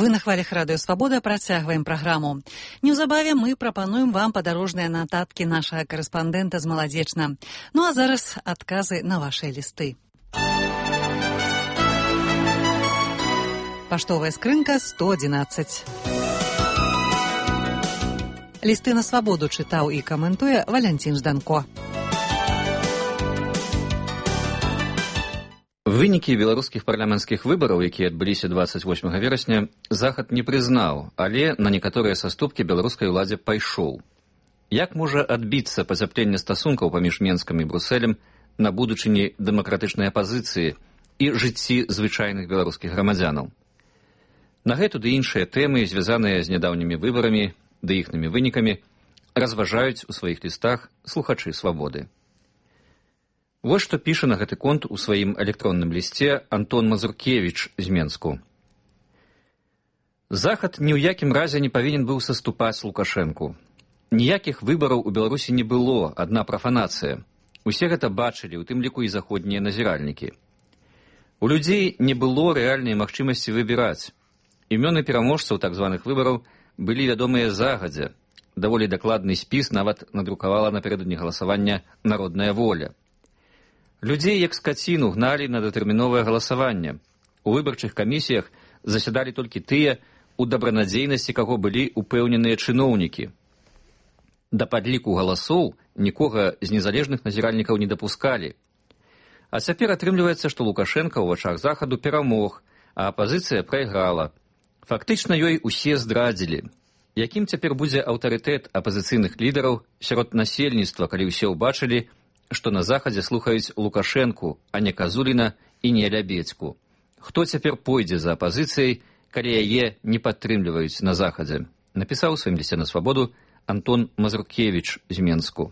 Вы на хвалях Радыё Свабода працягваем праграму. Неўзабаве мы прапануем вам падарожныя нататкі нашага карэспандэнта з Маладзечна. Ну а зараз адказы на вашыя лісты. Паштовая скрынка 111. Лісты на свабоду чытаў і каментуе Валянцін Жданко. Вынікі беларускіх парламенцкіх выбараў, якія адбыліся 28 верасня, Захад не прызнаў, але на некаторыя саступкі беларускай уладзе пайшоў. Як можа адбіцца пацяпленне стасункаў паміж Менскам і Брусэлем на будучыні дэмакратычнай апазіцыі і жыцці звычайных беларускіх грамадзянаў? На гэту ды іншыя тэмы, звязаныя з нядаўнімі выбарамі ды іхнымі вынікамі, разважаюць у сваіх лістах слухачы свабоды. Вось што піша на гэты конт у сваім электронным лісце Антон Мазуркевіч з Менску. Захад ні ў якім разе не павінен быў саступаць Лукашэнку. Ніякіх выбараў у Беларусі не было, адна прафанацыя. Усе гэта бачылі, у тым ліку і заходнія назіральнікі. У людзей не было рэальнай магчымасці выбіраць. Імёны пераможцаў так званых выбараў былі вядомыя загадзя. Даволі дакладны спіс нават надрукавала напярэдадні галасавання «Народная воля». Людзей, як скаціну, гналі на датэрміновае галасаванне. У выбарчых камісіях засядалі толькі тыя, у дабранадзейнасці каго былі упэўненыя чыноўнікі. Да падліку галасоў нікога з незалежных назіральнікаў не дапускалі. А цяпер атрымліваецца, што Лукашэнка ў вачах Захаду перамог, а апазіцыя прайграла. Фактычна ёй усе здрадзілі. Якім цяпер будзе аўтарытэт апазіцыйных лідараў сярод насельніцтва, калі ўсе ўбачылі, што на Захадзе слухаюць Лукашэнку, а не Казуліна і не Лябедзьку? Хто цяпер пойдзе за апазіцыяй, калі яе не падтрымліваюць на Захадзе? Напісаў у сваім лісце на свабоду Антон Мазуркевіч з Менску.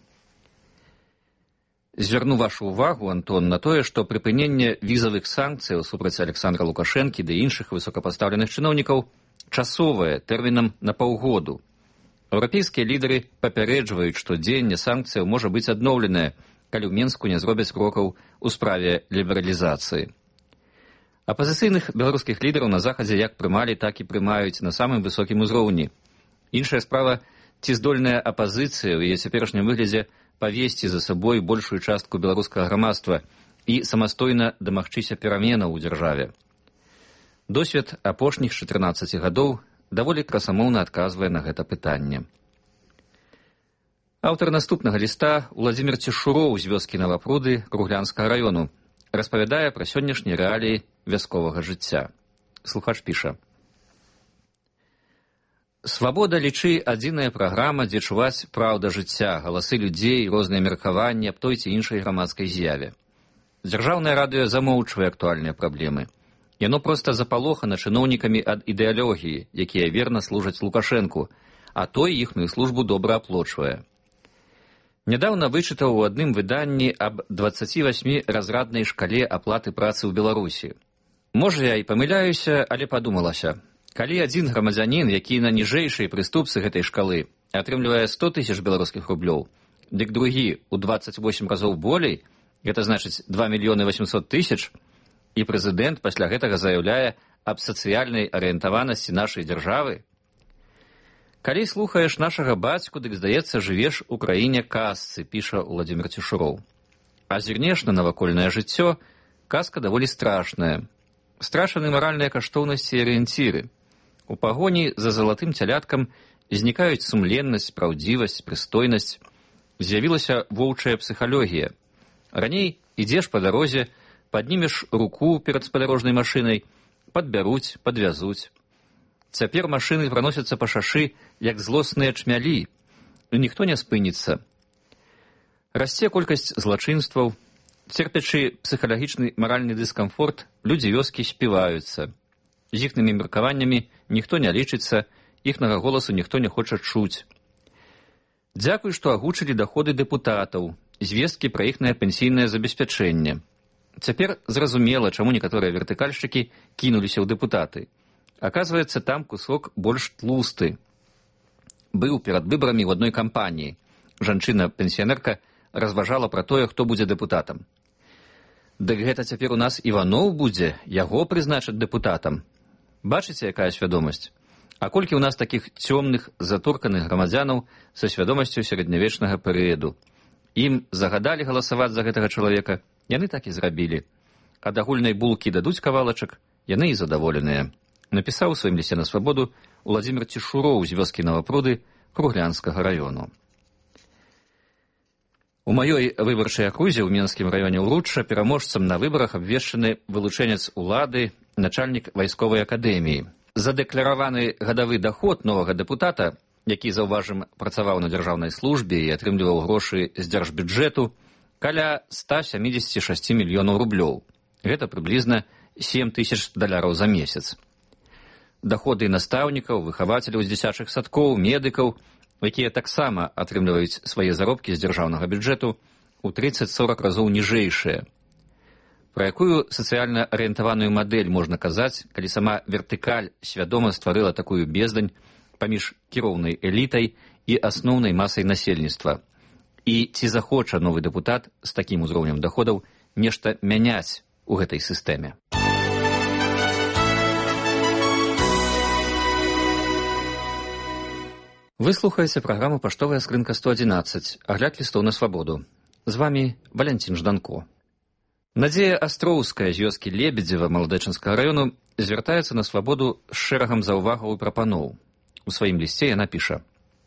Звярну вашу ўвагу, Антон, на тое, што прыпыненне візавых санкцыяў супраць Александра Лукашэнкі ды іншых высокапастаўленых чыноўнікаў часовае, тэрмінам на паўгоду. Еўрапейскія лідары папярэджваюць, што дзеянне санкцыяў можа быць адноўленае, калі ў Менску не зробяць крокаў у справе лібералізацыі. Апазіцыйных беларускіх лідараў на Захадзе як прымалі, так і прымаюць на самым высокім узроўні. Іншая справа, ці здольная апазіцыя ў яе цяперашнім выглядзе павесці за сабой большую частку беларускага грамадства і самастойна дамагчыся пераменаў у дзяржаве. Досвед апошніх 14 гадоў даволі красамоўна адказвае на гэта пытанне. Аўтар наступнага ліста Уладзімір Цішуроў з вёскі Навапруды Круглянскага раёну распавядае пра сённяшнія рэаліі вясковага жыцця. Слухач піша. Свабода, лічы, адзіная праграма, дзе чуваць праўда жыцця, галасы людзей, розныя меркаванні аб той ці іншай грамадскай з'яве. Дзяржаўнае радыё замоўчвае актуальныя праблемы. Яно проста запалохана чыноўнікамі ад ідэалогіі, якія верна служаць Лукашэнку, а той іхную службу добра аплочвае. Нядаўна вычытаў у адным выданні аб 28-разраднай шкале аплаты працы ў Беларусі. Можа, я і памыляюся, але падумалася. Калі адзін грамадзянін, які на ніжэйшай прыступцы гэтай шкалы атрымлівае 100 000 беларускіх рублёў, дык другі ў 28 разоў болей, гэта значыць 2 800 000, і прэзідэнт пасля гэтага заяўляе аб сацыяльнай арыентаванасці нашай дзяржавы. Калі слухаеш нашага бацьку, дык, здаецца, жывеш у краіне казцы, піша Уладзімір Цішуроў. А зірнеш на навакольнае жыццё, казка даволі страшная. Страшаны маральныя каштоўнасці і арыенціры. У пагоні за залатым цяляткам знікаюць сумленнасць, праўдзівасць, прыстойнасць. З'явілася воўчая псіхалогія. Раней ідзеш па дарозе, паднімеш руку перад спадарожнай машынай, падбяруць, падвязуць. Цяпер машыны праносяцца па шашы, як злосныя чмялі. Ніхто не спыніцца. Расце колькасць злачынстваў. Церпячы псіхалагічны маральны дыскамфорт, людзі вёскі співаюцца. З іхнымі меркаваннямі ніхто не лічыцца, іхнага голасу ніхто не хоча чуць. Дзякуй, што агучылі даходы дэпутатаў, звесткі пра іхнае пенсійнае забеспячэнне. Цяпер зразумела, чаму некаторыя вертыкальшчыкі кінуліся ў дэпутаты. Аказваецца, там кусок больш тлусты. Быў перад выбарамі ў адной кампаніі. Жанчына-пенсіянерка разважала пра тое, хто будзе дэпутатам. Дык гэта цяпер у нас Іваноў будзе, яго прызначаць дэпутатам. Бачыце, якая свядомасць? А колькі ў нас такіх цёмных, затурканых грамадзянаў са свядомасцю сярэднявечнага перыяду? Ім загадалі галасаваць за гэтага чалавека, яны так і зрабілі. Ад агульнай булкі дадуць кавалачак, яны і задаволеныя. Напісаў у сваім лісце на свабоду Уладзімір Цішуроў з вёскі Новапруды Круглянскага раёну. У маёй выбарчай акрузе ў Менскім раёне ўручча пераможцам на выбарах абвешчаны вылучэнец улады, начальнік вайсковай акадэміі. Задэклараваны гадавы даход новага дэпутата, які, заўважым, працаваў на дзяржаўнай службе і атрымліваў грошы з дзяржбюджэту, каля 176 мільёнаў рублёў. Гэта прыблізна $7 000 за месяц. Даходы настаўнікаў, выхавацеляў з дзіцячых садкоў, медыкаў, якія таксама атрымліваюць свае заробкі з дзяржаўнага бюджэту, у 30-40 разоў ніжэйшыя. Пра якую сацыяльна арыентаваную мадэль можна казаць, калі сама вертыкаль свядома стварыла такую бездань паміж кіроўнай элітай і асноўнай масай насельніцтва? І ці захоча новы дэпутат з такім узроўнем даходаў нешта мяняць у гэтай сістэме? Вы слухаеце праграму «Паштовая скрынка 111», агляд лістоў на свабоду. З вамі Валянцін Жданко. Надзея Астроўская з вёскі Лебедзева Маладэчынскага раёну звяртаецца на свабоду з шэрагам заўвагаў і прапаноў. У сваім лісце яна піша: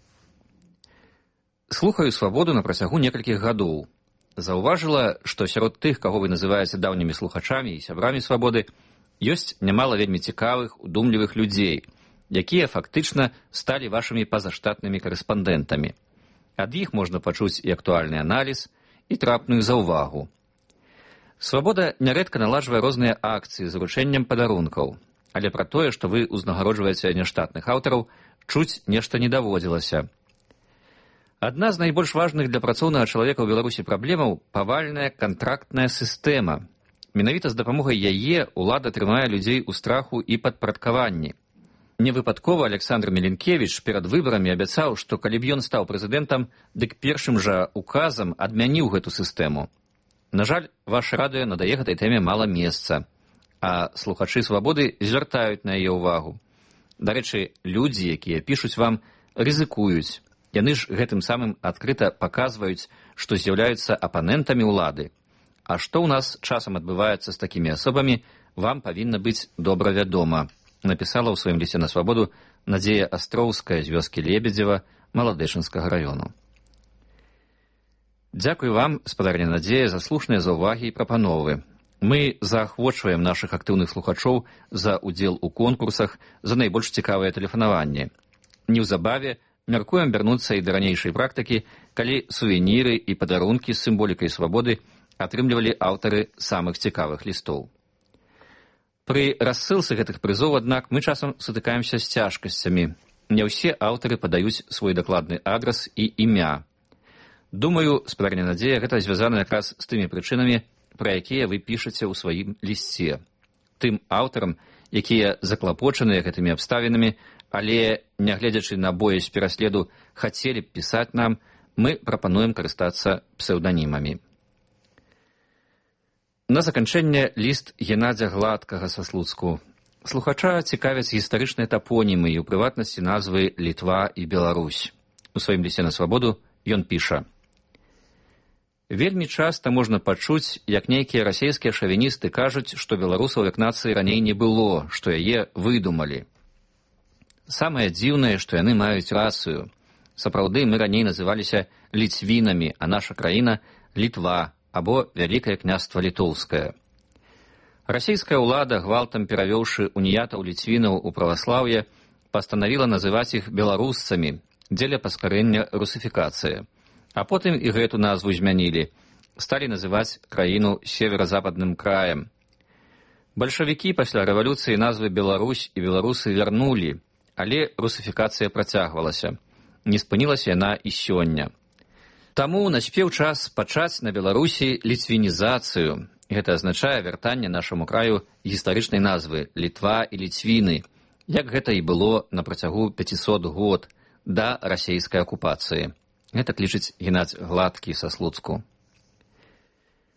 «Слухаю свабоду на працягу некалькіх гадоў. Заўважыла, што сярод тых, каго вы называеце даўнімі слухачамі і сябрамі свабоды, ёсць нямала вельмі цікавых, удумлівых людзей, якія фактычна сталі вашымі пазаштатнымі карэспандэнтамі. Ад іх можна пачуць і актуальны аналіз, і трапную заўвагу. Свабода нярэдка наладжвае розныя акцыі з уручэннем падарункаў, але пра тое, што вы ўзнагароджваеце няштатных аўтараў, чуць нешта не даводзілася. Адна з найбольш важных для працоўнага чалавека ў Беларусі праблемаў – павальная кантрактная сістэма. Менавіта з дапамогай яе ўлада трымае людзей у страху і падпарадкаванні. Невыпадкова Александр Меленкевіч перад выбарамі абяцаў, што калі б ён стаў прэзідэнтам, дык першым жа указам адмяніў гэту сістэму. На жаль, ваше радыё надае гэтай тэме мала месца, а слухачы свабоды звяртаюць на яе ўвагу. Дарэчы, людзі, якія пішуць вам, рызыкуюць. Яны ж гэтым самым адкрыта паказваюць, што з'яўляюцца апанентамі ўлады. А што ў нас часам адбываецца з такімі асобамі, вам павінна быць добра вядома. Напісала ў сваім лісце на свабоду Надзея Астроўская з вёскі Лебедзева Маладэчынскага раёну. Дзякуй вам, спадарня Надзея, за слушныя заўвагі і прапановы. Мы заахвочваем нашых актыўных слухачоў за удзел у конкурсах, за найбольш цікавыя тэлефанаванні. Неўзабаве мяркуем вярнуцца і да ранейшай практыкі, калі сувеніры і падарункі з сімволікай свабоды атрымлівалі аўтары самых цікавых лістоў. Пры рассылцы гэтых прызоў, аднак, мы часам сутыкаемся з цяжкасцямі. Не ўсе аўтары падаюць свой дакладны адрас і імя. Думаю, спадарня Надзея, гэта звязана якраз з тымі прычынамі, пра якія вы пішаце ў сваім лісце. Тым аўтарам, якія заклапочаныя гэтымі абставінамі, але, нягледзячы на боязь пераследу, хацелі б пісаць нам, мы прапануем карыстацца псеўданімамі. На заканчэнне ліст Геннадзя Гладкага са Слуцку. Слухача цікавяць гістарычныя тапонімы і, у прыватнасці, назвы Літва і Беларусь. У сваім лісце на свабоду ён піша: «Вельмі часта можна пачуць, як нейкія расейскія шавіністы кажуць, што беларусаў як нацыі раней не было, што яе выдумалі. Самае дзіўнае, што яны маюць рацыю. Сапраўды, мы раней называліся ліцвінамі, а наша краіна – Літва, або Вялікае княства Літоўскае. Расійская ўлада, гвалтам перавёўшы уніятаў ліцвінаў у праваслаўе, пастанавіла называць іх беларусцамі дзеля паскарэння русіфікацыі. А потым і гэту назву змянілі. Сталі называць краіну северо-западным краем. Бальшавікі пасля рэвалюцыі назвы Беларусь і беларусы вярнулі, але русіфікацыя працягвалася. Не спынілася яна і сёння. Таму наспеў час пачаць на Беларусі ліцвінізацыю. Гэта азначае вяртанне нашаму краю гістарычнай назвы Літва і Ліцвіны, як гэта і было на працягу 500 год да расейскай акупацыі. Гэта лічыць Геннадзь Гладкі са Слуцку.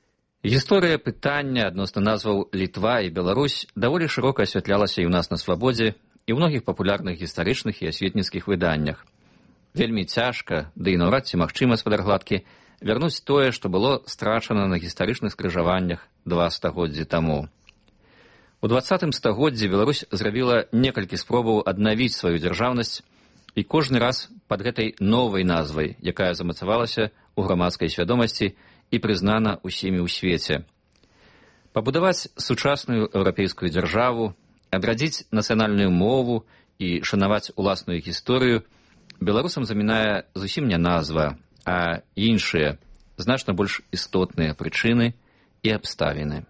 Гісторыя пытання адносна назваў Літва і Беларусь даволі шырока асвятлялася і ў нас на свабодзе, і ў многіх папулярных гістарычных і асветніцкіх выданнях. Вельмі цяжка, ды і наўрад ці магчыма спадар гладкі, вярнуць тое, што было страчана на гістарычных скрыжаваннях 2 стагоддзі таму. У 20 стагоддзі Беларусь зрабіла некалькі спробаў аднавіць сваю дзяржаўнасць, і кожны раз пад гэтай новай назвай, якая замацавалася ў грамадскай свядомасці і прызнана ўсімі ў свеце. Пабудаваць сучасную еўрапейскую дзяржаву, адрадзіць нацыянальную мову і шанаваць уласную гісторыю беларусам замінае зусім не назва, а іншыя, значна больш істотныя прычыны і абставіны.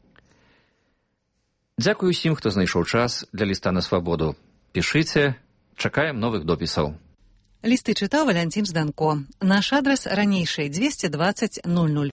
Дзякую ўсім, хто знайшоў час для ліста на свабоду. Пішыце, чакаем новых допісаў. Лісты чытаў Валянцін Зданко. Наш адрас ранейший 220 00